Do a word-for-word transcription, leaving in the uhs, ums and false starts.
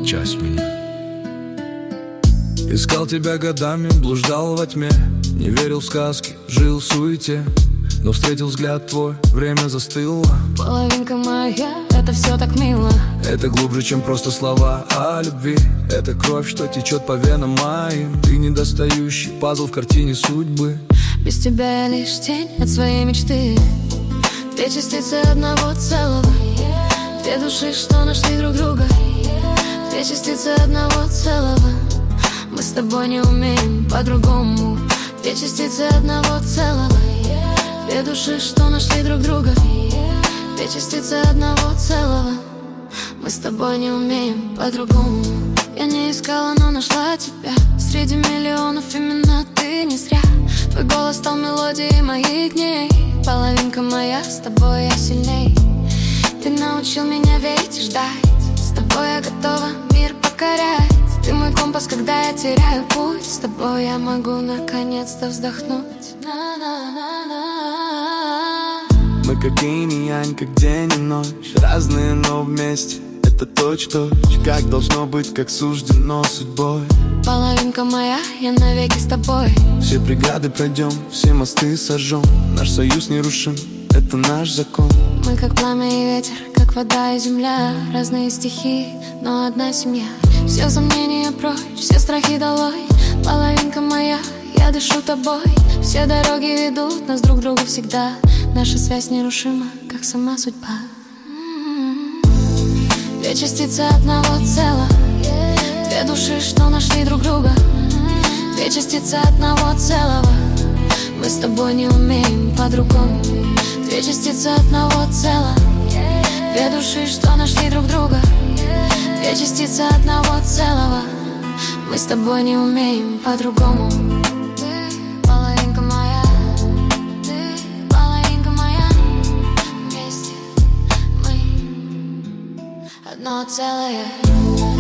часть меня. Искал тебя годами, блуждал во тьме, не верил в сказки, жил в суете. Но встретил взгляд твой, время застыло. Половинка моя, это все так мило. Это глубже, чем просто слова о любви. Это кровь, что течет по венам моим. Ты недостающий пазл в картине судьбы. Без тебя я лишь тень от своей мечты. Две частицы одного целого. Две души, что нашли друг друга. Две частицы одного целого. Мы с тобой не умеем по-другому. Две частицы одного целого. Две души, что нашли друг друга. Две частицы одного целого. Мы с тобой не умеем по-другому. Я не искала, но нашла тебя. Среди миллионов именно ты не зря. Твой голос стал мелодией моих дней. Половинка моя, с тобой я сильней. Ты научил меня верить и ждать. С тобой я готова мир покорять. Ты мой компас, когда я теряю путь. С тобой я могу наконец-то вздохнуть. Мы как инь и янь, как день и ночь. Разные, но вместе. Это точь-точь, как должно быть, как суждено судьбой. Половинка моя, я навеки с тобой. Все преграды пройдем, все мосты сожжем. Наш союз нерушим, это наш закон. Мы как пламя и ветер, как вода и земля. Разные стихи, но одна семья. Все сомнения прочь, все страхи долой. Половинка моя, я дышу тобой. Все дороги ведут нас друг к другу всегда. Наша связь нерушима, как сама судьба. Две частицы одного целого. Две души, что нашли друг друга. Две частицы одного целого. Мы с тобой не умеем по-другому. Две частицы одного целого. Две души, что нашли друг друга. Две частицы одного целого. Мы с тобой не умеем по-другому. Ты половинка моя. Ты половинка моя. Вместе мы одно целое.